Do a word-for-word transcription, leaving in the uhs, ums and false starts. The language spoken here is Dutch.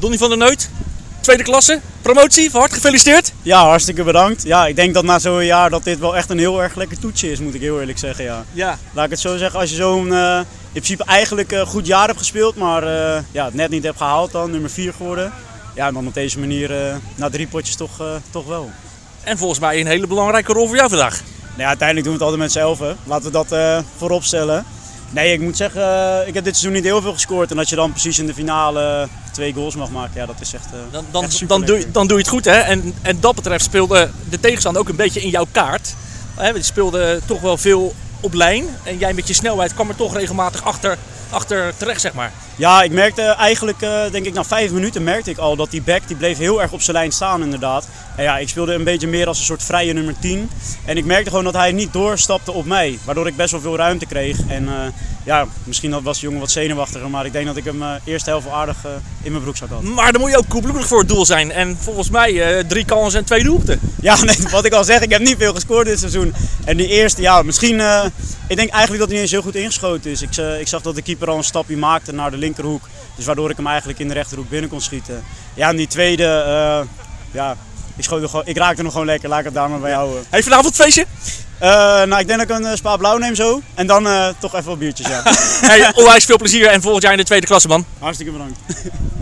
Donnie van der Neut, tweede klasse, promotie, van harte gefeliciteerd. Ja, hartstikke bedankt. Ja, ik denk dat na zo'n jaar dat dit wel echt een heel erg lekker toetsje is, moet ik heel eerlijk zeggen. Ja. Ja. Laat ik het zo zeggen, als je zo'n uh, in principe eigenlijk uh, goed jaar hebt gespeeld, maar uh, ja, het net niet hebt gehaald dan, nummer vier geworden. Ja, en dan op deze manier uh, na drie potjes toch, uh, toch wel. En volgens mij een hele belangrijke rol voor jou vandaag. Nou ja, uiteindelijk doen we het altijd met z'n elfen. Laten we dat uh, voorop stellen. Nee, ik moet zeggen, uh, ik heb dit seizoen niet heel veel gescoord. En dat je dan precies in de finale twee goals mag maken, ja, dat is echt, uh, dan, dan, echt dan, doe je, dan doe je het goed, hè? En, en dat betreft speelde de tegenstander ook een beetje in jouw kaart. Je speelde toch wel veel op lijn. En jij met je snelheid kwam er toch regelmatig achter, achter terecht, zeg maar. Ja, ik merkte eigenlijk, uh, denk ik na vijf minuten merkte ik al dat die back die bleef heel erg op zijn lijn staan inderdaad. En ja, ik speelde een beetje meer als een soort vrije nummer tien. En ik merkte gewoon dat hij niet doorstapte op mij, waardoor ik best wel veel ruimte kreeg. En uh, ja, misschien was de jongen wat zenuwachtiger, maar ik denk dat ik hem uh, eerste helft wel aardig uh, in mijn broekzak had. Maar dan moet je ook koelbloedig voor het doel zijn. En volgens mij uh, drie kansen en twee doelpunten. Ja, nee, wat ik al zeg, ik heb niet veel gescoord dit seizoen. En die eerste, ja, misschien, uh, ik denk eigenlijk dat hij niet eens heel goed ingeschoten is. Ik, uh, ik zag dat de keeper al een stapje maakte naar de linkerhoek. Dus waardoor ik hem eigenlijk in de rechterhoek binnen kon schieten. Ja, en die tweede, uh, ja, ik, schoot er gewoon, ik raakte hem gewoon lekker. Laat ik het daar maar bij houden. Hey, vanavond feestje? Uh, nou, ik denk dat ik een uh, Spa Blauw neem zo. En dan uh, toch even wat biertjes, ja. Hey, onwijs veel plezier en volgend jaar in de tweede klasse, man. Hartstikke bedankt.